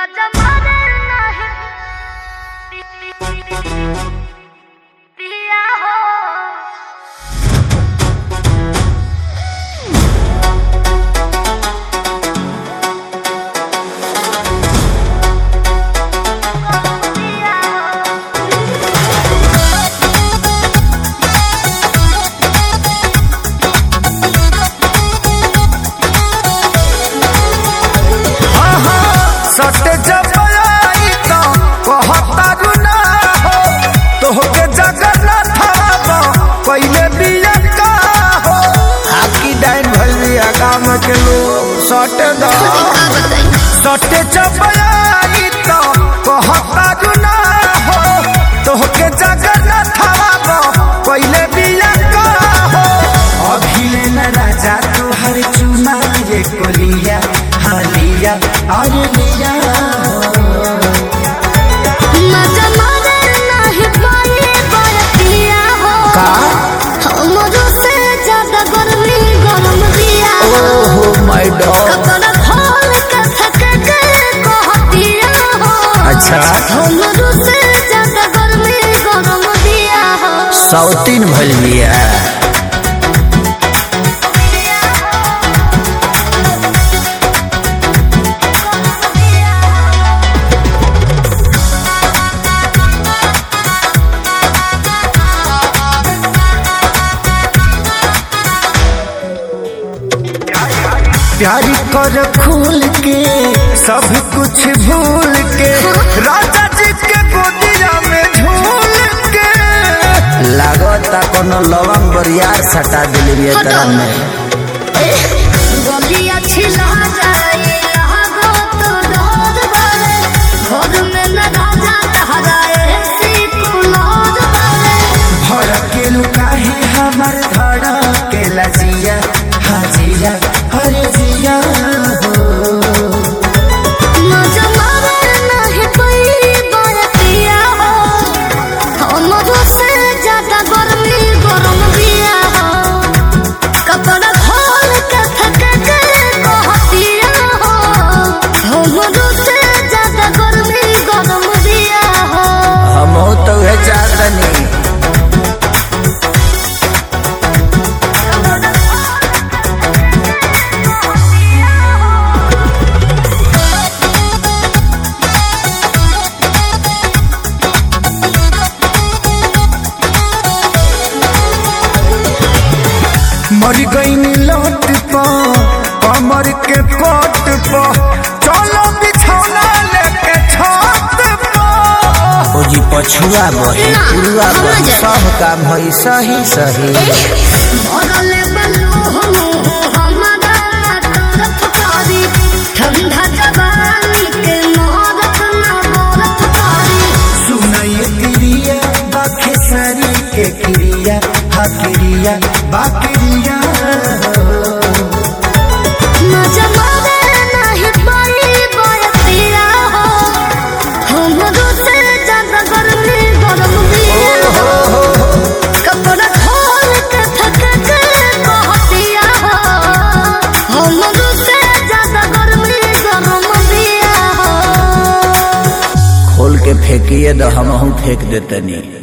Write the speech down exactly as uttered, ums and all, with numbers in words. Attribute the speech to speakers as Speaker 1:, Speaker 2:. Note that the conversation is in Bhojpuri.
Speaker 1: सटे जब आई तो कहता रुना हो तोहके जगन्नाथ बाबा पहले बिया का हो हाकी डाइन भइया गांव के लोग सटे द सटे जब आई तो कहता रुना हो तोहके जगन्नाथ बाबा पहले बिया का हो अभी न राजा तोहर चुमा ये कोलिया हालिया अरे लिया
Speaker 2: मजा मारे नहीं पाए बरतिया हो
Speaker 1: का
Speaker 2: हमरो से ज्यादा गर्मी गरम दिया
Speaker 1: ओहो माय डॉग
Speaker 2: कपड़ा खोल के थक के कहतिया हो
Speaker 1: अच्छा
Speaker 2: हमरो से ज्यादा गर्मी गरम दिया हो
Speaker 1: सौतीन भइल बिया प्यारी कर खूल के सब कुछ भूल के राजा जी के गोदिया में झूल के लागता कोनो लवंग बरियार सटा दिली बिया तरह में
Speaker 2: गली अच्छी लहा जाए लहा तो डोर बारे घर में न राजा तहराए सी कुलोर बारे
Speaker 1: भर के लुकाहे हमर धड़ा के लजिया हाजिया हरे जिया
Speaker 2: मजा मारे नहीं कोई बरतिया हो हमरो से ज्यादा गर्मी गरम दिया हो कपड़ा खोल के थक के कहतिया हो हमरो से ज्यादा गर्मी गरम दिया हो
Speaker 1: हम तो है चाहतनी मर गई लौट पा कमर के पट पा चलो बिछौना लेके छत पा ओ जी पछुआ बही पुरुआ बही सब काम भई सही सही
Speaker 2: भरले बलू हमारा तरफ कारी ठंडा जवानी के मोहब्बत ना मोरत कारी
Speaker 1: सुनाई क्रिया बाखे सारी के क्रिया हा क्रिया बाक्रिया
Speaker 2: मजा मारे नहीं पाई बरतिया हो हमरो से ज्यादा गर्मी गरम दिया हो कपड़ा खोल के थक के कहतिया हो हमरो से ज्यादा गर्मी गरम दिया हो
Speaker 1: खोल के फेंकिए तो हमहू फेंक देतनी।